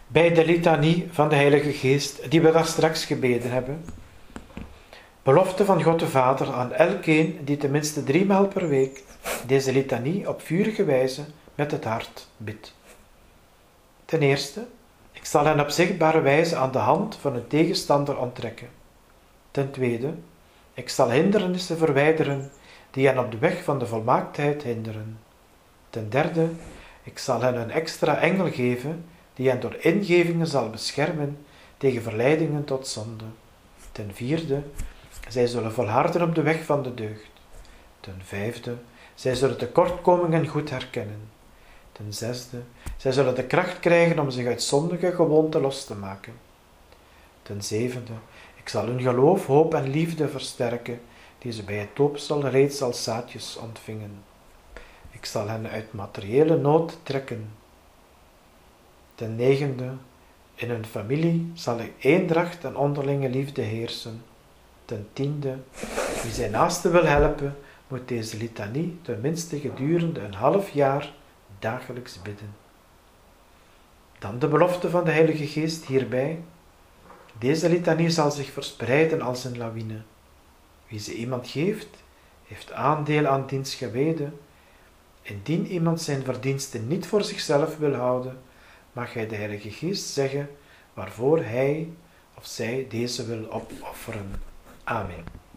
bij de litanie van de Heilige Geest, die we daar straks gebeden hebben. Belofte van God de Vader aan elkeen die tenminste 3 maal per week deze litanie op vurige wijze met het hart bidt. Ten eerste, ik zal hen op zichtbare wijze aan de hand van een tegenstander onttrekken. Ten tweede, ik zal hindernissen verwijderen die hen op de weg van de volmaaktheid hinderen. Ten derde, ik zal hen een extra engel geven die hen door ingevingen zal beschermen tegen verleidingen tot zonde. Ten vierde, zij zullen volharden op de weg van de deugd. Ten vijfde, zij zullen tekortkomingen goed herkennen. Ten zesde, zij zullen de kracht krijgen om zich uit zondige gewoonten los te maken. Ten zevende, ik zal hun geloof, hoop en liefde versterken, die ze bij het doopsel reeds als zaadjes ontvingen. Ik zal hen uit materiële nood trekken. Ten negende, in hun familie zal eendracht en onderlinge liefde heersen. Ten tiende, wie zijn naaste wil helpen, moet deze litanie tenminste gedurende een half jaar dagelijks bidden. Dan de belofte van de Heilige Geest hierbij. Deze litanie zal zich verspreiden als een lawine. Wie ze iemand geeft, heeft aandeel aan diens gewede. Indien iemand zijn verdiensten niet voor zichzelf wil houden, mag hij de Heilige Geest zeggen waarvoor hij of zij deze wil opofferen. Amen.